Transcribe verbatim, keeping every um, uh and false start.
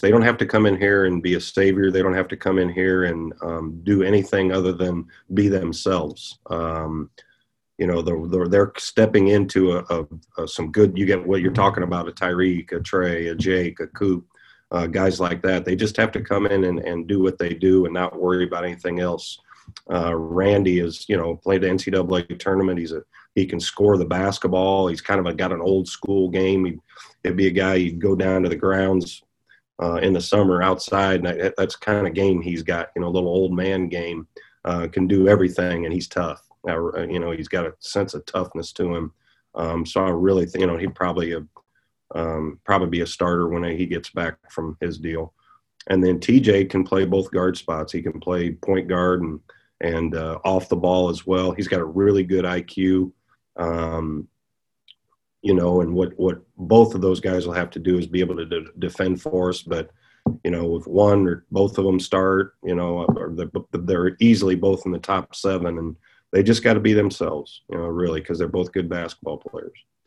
they don't have to come in here and be a savior. They don't have to come in here and um, do anything other than be themselves. Um, you know, they're, they're, they're stepping into a, a, a, some good, you get what you're talking about, a Tyreek, a Trey, a Jake, a Coop, uh, guys like that. They just have to come in and, and do what they do and not worry about anything else. Uh, Randy is, you know, played the N C double A tournament. He's a, he can score the basketball. He's kind of a, got an old school game. He'd, he'd be a guy, you'd go down to the grounds uh, in the summer outside. And that, that's kind of game he's got, you know, a little old man game, uh, can do everything. And he's tough. Uh, you know, he's got a sense of toughness to him. Um, so I really think, you know, he'd probably, a, um, probably be a starter when he gets back from his deal. And then T J can play both guard spots. He can play point guard and, and uh, off the ball as well. He's got a really good I Q, um, you know, and what, what both of those guys will have to do is be able to de- defend for us. But, you know, if one or both of them start, you know, or they're easily both in the top seven, and they just got to be themselves, you know, really, because they're both good basketball players.